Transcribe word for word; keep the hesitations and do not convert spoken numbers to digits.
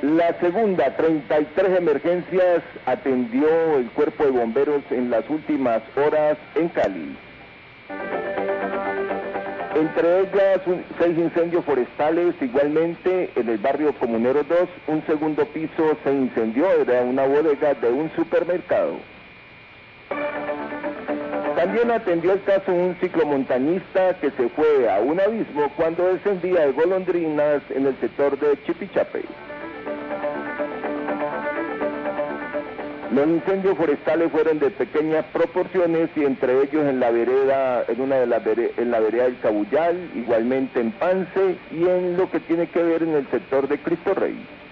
La segunda, treinta y tres emergencias atendió el cuerpo de bomberos en las últimas horas en Cali. Entre ellas, un, seis incendios forestales, igualmente en el barrio Comunero dos, un segundo piso se incendió, era una bodega de un supermercado. También atendió el caso un ciclomontañista que se fue a un abismo cuando descendía de golondrinas en el sector de Chipichape. Los incendios forestales fueron de pequeñas proporciones y entre ellos en la vereda, en una de las vere, en la vereda del Cabullal, igualmente en Pance y en lo que tiene que ver en el sector de Cristo Rey.